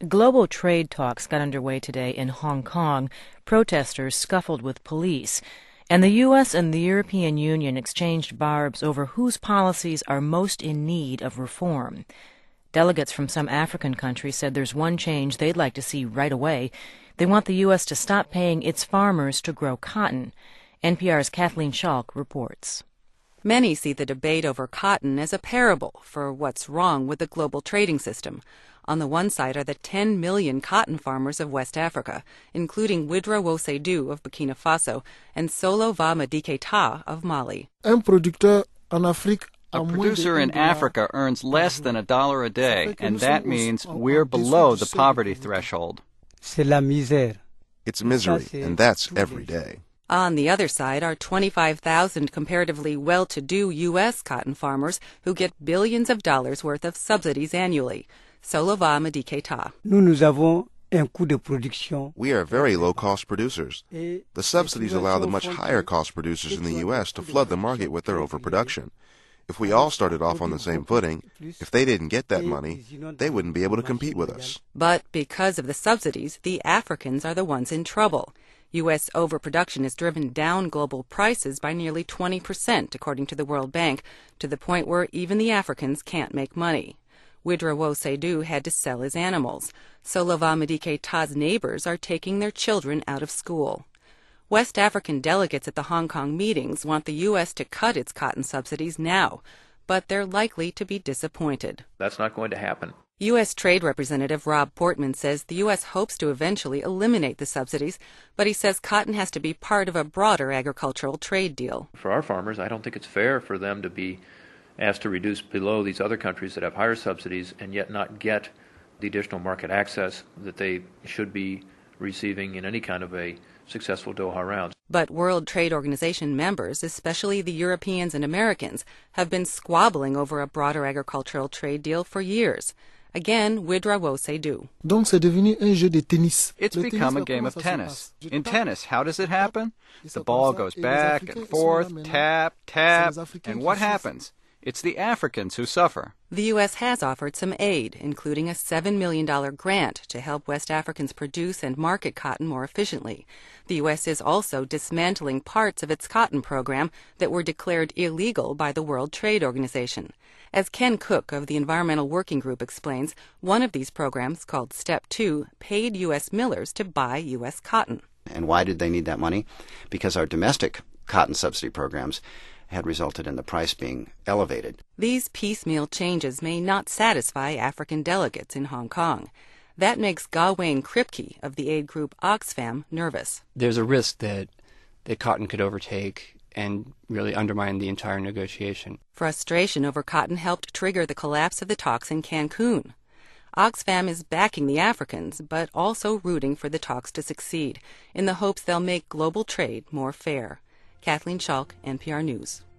Global trade talks got underway today in Hong Kong. Protesters scuffled with police. And the U.S. and the European Union exchanged barbs over whose policies are most in need of reform. Delegates from some African countries said there's one change they'd like to see right away. They want the U.S. to stop paying its farmers to grow cotton. NPR's Kathleen Schalk reports. Many see the debate over cotton as a parable for what's wrong with the global trading system. On the one side are the 10 million cotton farmers of West Africa, including Widra Wosedu of Burkina Faso and Solo Va Madiketa of Mali. A producer in Africa earns less than $1 a day, and that means we're below the poverty threshold. It's misery, and that's every day. On the other side are 25,000 comparatively well-to-do U.S. cotton farmers who get billions of dollars worth of subsidies annually. Solova Madiketa. We are very low-cost producers. The subsidies allow the much higher-cost producers in the U.S. to flood the market with their overproduction. If we all started off on the same footing, if they didn't get that money, they wouldn't be able to compete with us. But because of the subsidies, the Africans are the ones in trouble. U.S. overproduction has driven down global prices by nearly 20%, according to the World Bank, to the point where even the Africans can't make money. Widra Wosedu had to sell his animals. Solova Madiketa's neighbors are taking their children out of school. West African delegates at the Hong Kong meetings want the U.S. to cut its cotton subsidies now, but they're likely to be disappointed. That's not going to happen. U.S. Trade Representative Rob Portman says the U.S. hopes to eventually eliminate the subsidies, but he says cotton has to be part of a broader agricultural trade deal. For our farmers, I don't think it's fair for them to be asked to reduce below these other countries that have higher subsidies and yet not get the additional market access that they should be receiving in any kind of a successful Doha round. But World Trade Organization members, especially the Europeans and Americans, have been squabbling over a broader agricultural trade deal for years. Again, Widra Wosedu. It's become a game of tennis. In tennis, how does it happen? The ball goes back and forth, tap, tap, and what happens? It's the Africans who suffer. The U.S. has offered some aid, including a $7 million grant to help West Africans produce and market cotton more efficiently. The U.S. is also dismantling parts of its cotton program that were declared illegal by the World Trade Organization. As Ken Cook of the Environmental Working Group explains, one of these programs, called Step 2, paid U.S. millers to buy U.S. cotton. And why did they need that money? Because our domestic cotton subsidy programs had resulted in the price being elevated. These piecemeal changes may not satisfy African delegates in Hong Kong. That makes Gawain Kripke of the aid group Oxfam nervous. There's a risk that cotton could overtake and really undermine the entire negotiation. Frustration over cotton helped trigger the collapse of the talks in Cancun. Oxfam is backing the Africans, but also rooting for the talks to succeed, in the hopes they'll make global trade more fair. Kathleen Schalk, NPR News.